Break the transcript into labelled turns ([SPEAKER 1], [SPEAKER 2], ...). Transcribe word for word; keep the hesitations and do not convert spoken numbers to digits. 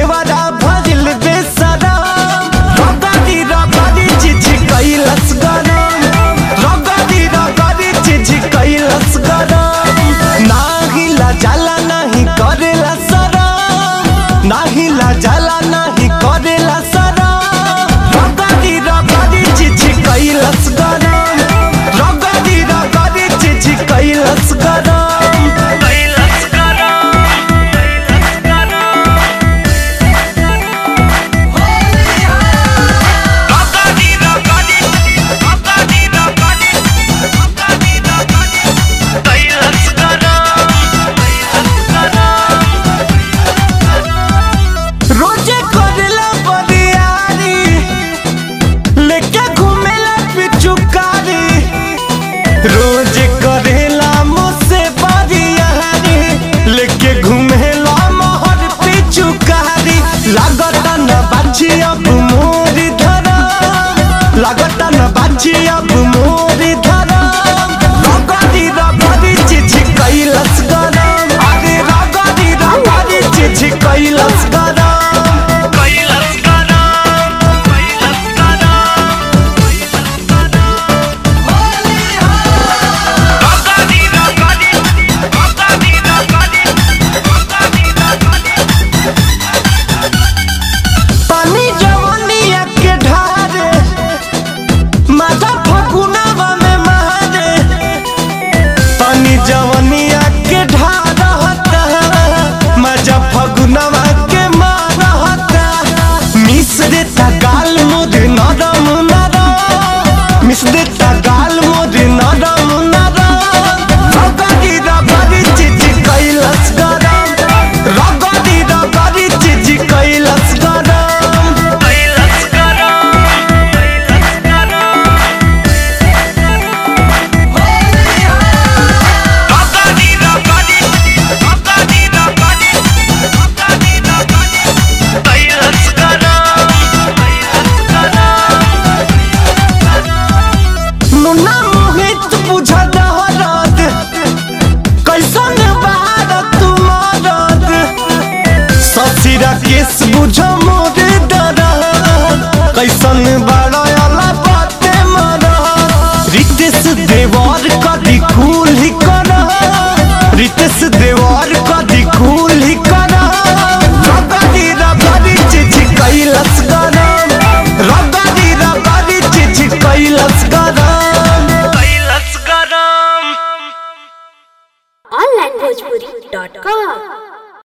[SPEAKER 1] देवरा भजिल बेसरा रगड़ी रगड़ी चिझ कैलस गरम रगड़ी रगड़ी चिझ कैलस गरम नाही ला जाला नहीं करेला शरम नाही ला जाला नहीं करेला शरम रगड़ी रगड़ी चिझ कैलस गरम रगड़ी रगड़ी चिझ कैलस गरम। रोज करेला मुझसे बरियारी लेके घूमेला मोहर पिचुकारी लागता न बाजी अब मोरी धरा लागता न बाजी अब मोरी धरा रगड़ी रगड़ी चिझ कैलस गरम अरे रगड़ी रगड़ी चिझ कैलस गरम। जवनिया के ढारहता मजा फगुनवा के मारहता मिस देता गाल मुझ नरम नरम मिस देता गाल मुझ नरम नरम रगड़ी रगड़ी चिझ कैलस गरम रगड़ी रगड़ी चिझ कैलस गरम। केस बुझ मोरे दरा कैसन बड़ा